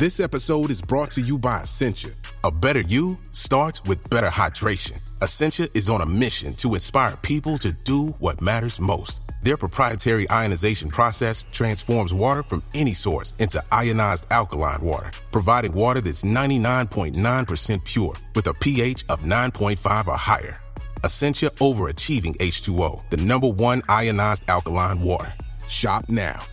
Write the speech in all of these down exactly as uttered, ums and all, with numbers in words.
This episode is brought to you by Essentia. A better you starts with better hydration. Essentia is on a mission to inspire people to do what matters most. Their proprietary ionization process transforms water from any source into ionized alkaline water, providing water that's ninety-nine point nine percent pure with a pH of nine point five or higher. Essentia Overachieving H two O, the number one ionized alkaline water. Shop now.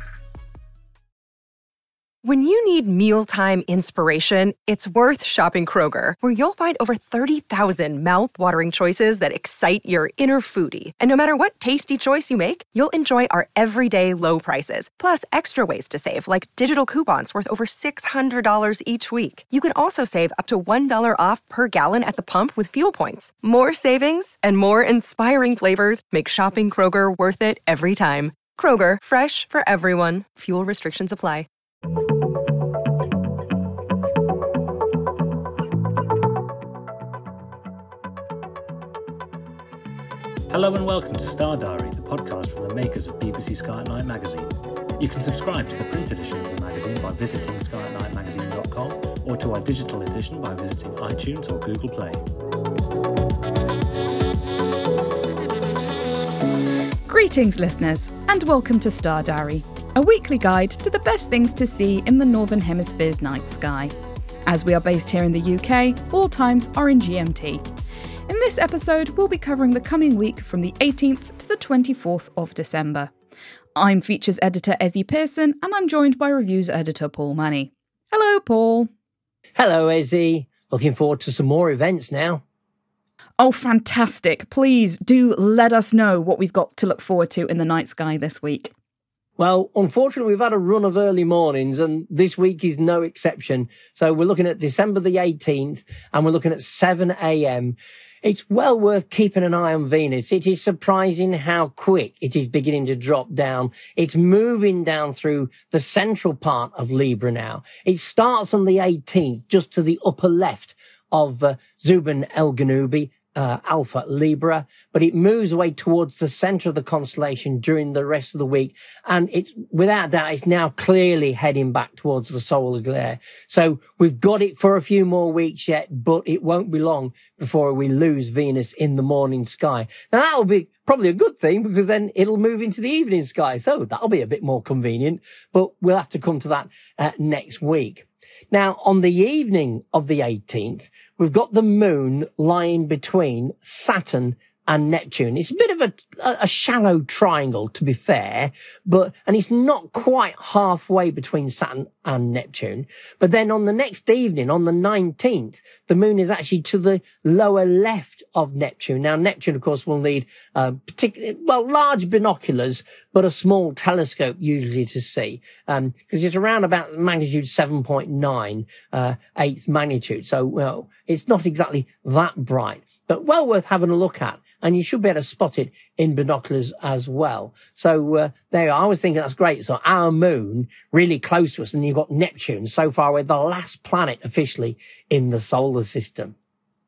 When you need mealtime inspiration, it's worth shopping Kroger, where you'll find over thirty thousand mouth-watering choices that excite your inner foodie. And no matter what tasty choice you make, you'll enjoy our everyday low prices, plus extra ways to save, like digital coupons worth over six hundred dollars each week. You can also save up to one dollar off per gallon at the pump with fuel points. More savings and more inspiring flavors make shopping Kroger worth it every time. Kroger, fresh for everyone. Fuel restrictions apply. Hello and welcome to Star Diary, the podcast from the makers of B B C Sky at Night magazine. You can subscribe to the print edition of the magazine by visiting sky at night magazine dot com or to our digital edition by visiting iTunes or Google Play. Greetings, listeners, and welcome to Star Diary, a weekly guide to the best things to see in the Northern Hemisphere's night sky. As we are based here in the U K, all times are in G M T. In this episode, we'll be covering the coming week from the eighteenth to the twenty-fourth of December. I'm features editor Ezzy Pearson, and I'm joined by reviews editor Paul Manny. Hello, Paul. Hello, Ezzy. Looking forward to some more events now. Oh, fantastic. Please do let us know what we've got to look forward to in the night sky this week. Well, unfortunately, we've had a run of early mornings, and this week is no exception. So we're looking at December the eighteenth, and we're looking at seven a.m. It's well worth keeping an eye on Venus. It is surprising how quick it is beginning to drop down. It's moving down through the central part of Libra now. It starts on the eighteenth, just to the upper left of uh, Zuben el-Ganubi, uh, Alpha Libra, but it moves away towards the center of the constellation during the rest of the week. And it's, without doubt, it's now clearly heading back towards the solar glare. So we've got it for a few more weeks yet, but it won't be long before we lose Venus in the morning sky. Now that'll be probably a good thing, because then it'll move into the evening sky. So that'll be a bit more convenient, but we'll have to come to that uh, next week. Now, on the evening of the eighteenth, we've got the moon lying between Saturn and Neptune. It's a bit of a, a shallow triangle, to be fair, but, and it's not quite halfway between Saturn and Neptune. But then on the next evening, on the nineteenth, the moon is actually to the lower left of Neptune. Now, Neptune, of course, will need, uh, particularly, well, large binoculars, but a small telescope usually to see, um, because it's around about magnitude seven point nine, uh, eighth magnitude. So, well, it's not exactly that bright, but well worth having a look at. And you should be able to spot it in binoculars as well. So uh, there you are. I was thinking that's great. So our moon really close to us, and you've got Neptune so far away, the last planet officially in the solar system.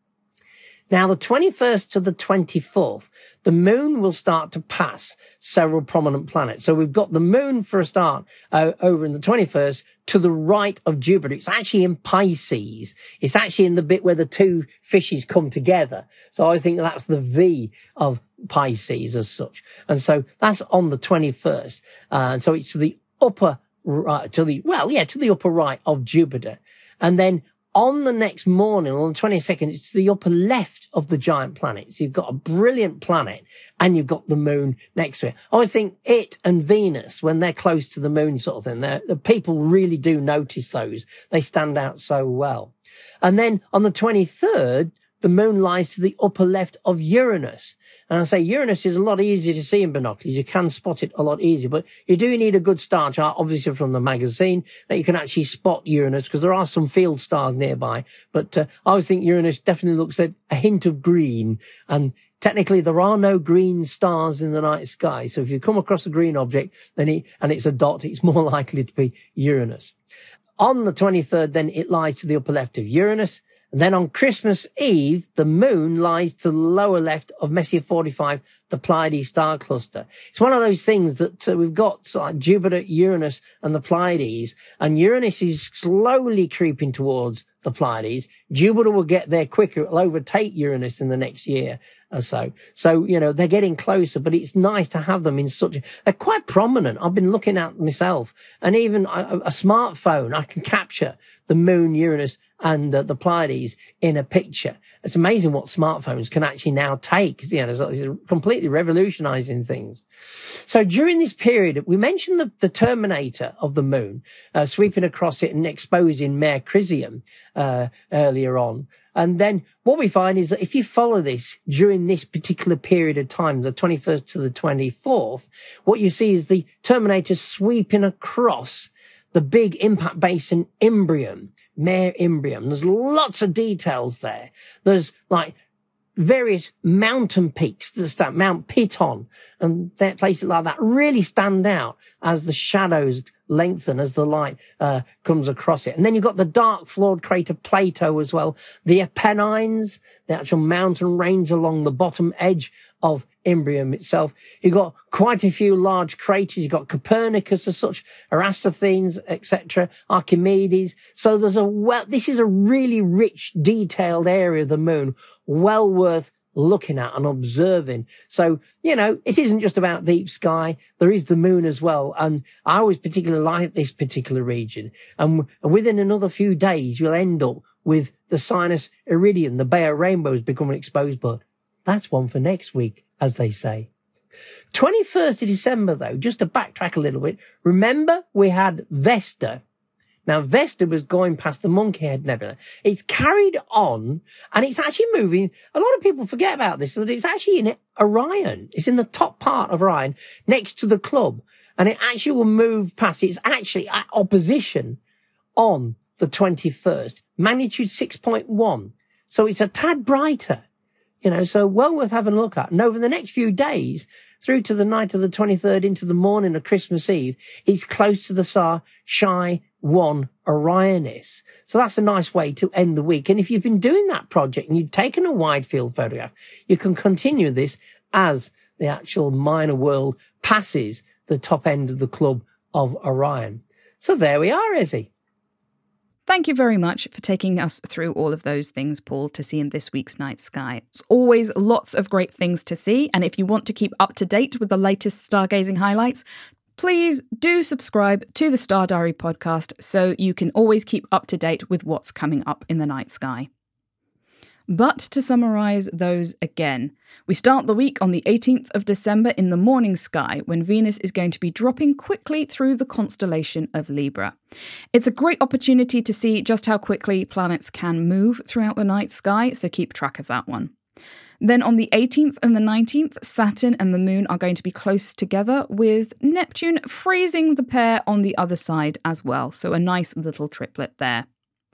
Now, the twenty-first to the twenty-fourth, the moon will start to pass several prominent planets. So we've got the moon for a start uh, over in the twenty-first to the right of Jupiter. It's actually in Pisces. It's actually in the bit where the two fishes come together. So I think that's the V of Pisces as such. And so that's on the twenty-first. Uh, and so it's to the upper right, to the, well, yeah, to the upper right of Jupiter. And then on the next morning, on the twenty-second, it's to the upper left of the giant planet. So you've got a brilliant planet, and you've got the moon next to it. I always think it and Venus, when they're close to the moon sort of thing, the people really do notice those. They stand out so well. And then on the twenty-third, the moon lies to the upper left of Uranus. And I say Uranus is a lot easier to see in binoculars. You can spot it a lot easier, but you do need a good star chart, obviously from the magazine, that you can actually spot Uranus, because there are some field stars nearby. But uh, I always think Uranus definitely looks at a hint of green, and technically there are no green stars in the night sky. So if you come across a green object, then it, and it's a dot, it's more likely to be Uranus. On the twenty-third, then it lies to the upper left of Uranus. And then on Christmas Eve, the moon lies to the lower left of Messier forty-five, the Pleiades star cluster. It's one of those things that uh, we've got like Jupiter, Uranus, and the Pleiades, and Uranus is slowly creeping towards the Pleiades. Jupiter will get there quicker. It'll overtake Uranus in the next year or so. So, you know, they're getting closer, but it's nice to have them in such a, they're quite prominent. I've been looking at myself, and even a, a smartphone, I can capture the moon, Uranus, and uh, the Pleiades in a picture. It's amazing what smartphones can actually now take. You know, it's completely revolutionizing things. So during this period, we mentioned the, the terminator of the moon, uh, sweeping across it and exposing Mare Crisium, uh, earlier on. And then what we find is that if you follow this during this particular period of time, the twenty-first to the twenty-fourth, what you see is the terminator sweeping across the big impact basin Imbrium, Mare Imbrium. There's lots of details there. There's like various mountain peaks that stand, Mount Piton and places like that really stand out as the shadows lengthen as the light uh, comes across it. And then you've got the dark floored crater Plato as well, the Apennines, the actual mountain range along the bottom edge of Imbrium itself. You've got quite a few large craters. You've got Copernicus as such, Eratosthenes, et cetera, Archimedes. So there's a well, this is a really rich, detailed area of the moon, well worth looking at and observing. So, you know, it isn't just about deep sky. There is the moon as well. And I always particularly like this particular region. And within another few days, you'll end up with the Sinus Iridium, the Bay of Rainbows becoming exposed. But that's one for next week, as they say. twenty-first of December, though, just to backtrack a little bit, remember we had Vesta. Now, Vesta was going past the Monkey Head Nebula. It's carried on, and it's actually moving. A lot of people forget about this, that it's actually in Orion. It's in the top part of Orion, next to the club, and it actually will move past. It's actually at opposition on the twenty-first, magnitude six point one. So it's a tad brighter, you know, so well worth having a look at. And over the next few days, through to the night of the twenty-third into the morning of Christmas Eve, it's close to the star Chi one Orionis. So that's a nice way to end the week. And if you've been doing that project and you've taken a wide field photograph, you can continue this as the actual minor world passes the top end of the club of Orion. So there we are, Ezzy. Thank you very much for taking us through all of those things, Paul, to see in this week's night sky. It's always lots of great things to see, and if you want to keep up to date with the latest stargazing highlights, please do subscribe to the Star Diary podcast so you can always keep up to date with what's coming up in the night sky. But to summarise those again, we start the week on the eighteenth of December in the morning sky when Venus is going to be dropping quickly through the constellation of Libra. It's a great opportunity to see just how quickly planets can move throughout the night sky, so keep track of that one. Then on the eighteenth and the nineteenth, Saturn and the Moon are going to be close together, with Neptune freezing the pair on the other side as well, so a nice little triplet there.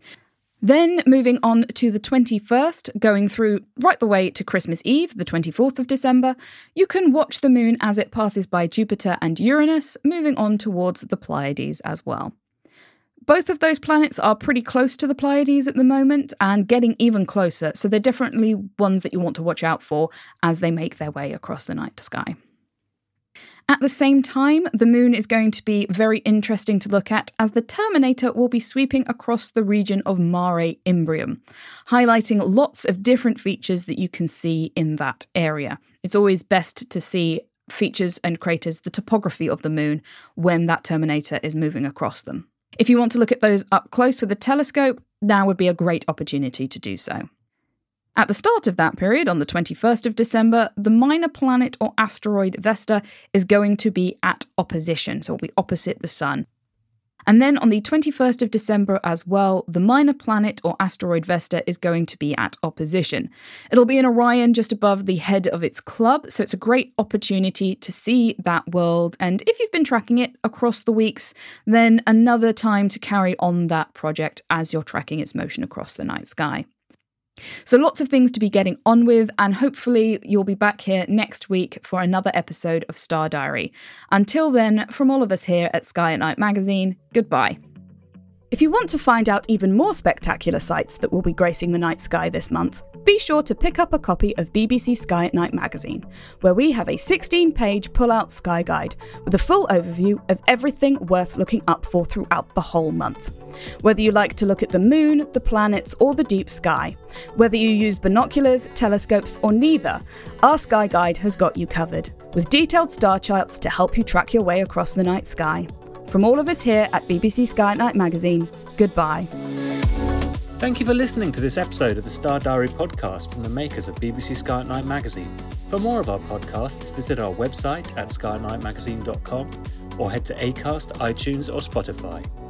Then moving on to the twenty-first, going through right the way to Christmas Eve, the twenty-fourth of December, you can watch the moon as it passes by Jupiter and Uranus, moving on towards the Pleiades as well. Both of those planets are pretty close to the Pleiades at the moment and getting even closer, so they're definitely ones that you want to watch out for as they make their way across the night sky. At the same time, the moon is going to be very interesting to look at as the Terminator will be sweeping across the region of Mare Imbrium, highlighting lots of different features that you can see in that area. It's always best to see features and craters, the topography of the moon, when that Terminator is moving across them. If you want to look at those up close with a telescope, now would be a great opportunity to do so. At the start of that period, on the twenty-first of December, the minor planet or asteroid Vesta is going to be at opposition, so it'll be opposite the Sun. And then on the twenty-first of December as well, the minor planet or asteroid Vesta is going to be at opposition. It'll be in Orion just above the head of its club, so it's a great opportunity to see that world. And if you've been tracking it across the weeks, then another time to carry on that project as you're tracking its motion across the night sky. So lots of things to be getting on with, and hopefully you'll be back here next week for another episode of Star Diary. Until then, from all of us here at Sky at Night magazine, goodbye. If you want to find out even more spectacular sights that will be gracing the night sky this month, be sure to pick up a copy of B B C Sky at Night magazine, where we have a sixteen-page pull-out sky guide with a full overview of everything worth looking up for throughout the whole month. Whether you like to look at the moon, the planets, or the deep sky, whether you use binoculars, telescopes, or neither, our sky guide has got you covered, with detailed star charts to help you track your way across the night sky. From all of us here at B B C Sky at Night magazine, goodbye. Thank you for listening to this episode of the Star Diary podcast from the makers of B B C Sky at Night magazine. For more of our podcasts, visit our website at sky at night magazine dot com or head to Acast, iTunes, or Spotify.